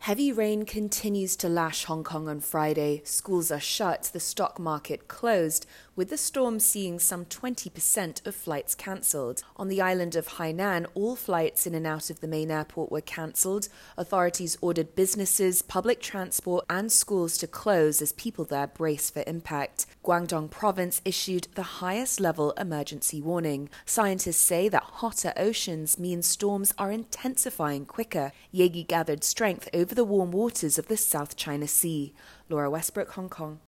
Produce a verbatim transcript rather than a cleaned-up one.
Heavy rain continues to lash Hong Kong on Friday. Schools are shut, the stock market closed, with the storm seeing some twenty percent of flights cancelled. On the island of Hainan, all flights in and out of the main airport were cancelled. Authorities ordered businesses, public transport and schools to close as people there brace for impact. Guangdong province issued the highest level emergency warning. Scientists say that hotter oceans mean storms are intensifying quicker. Yagi gathered strength over the warm waters of the South China Sea. Laura Westbrook, Hong Kong.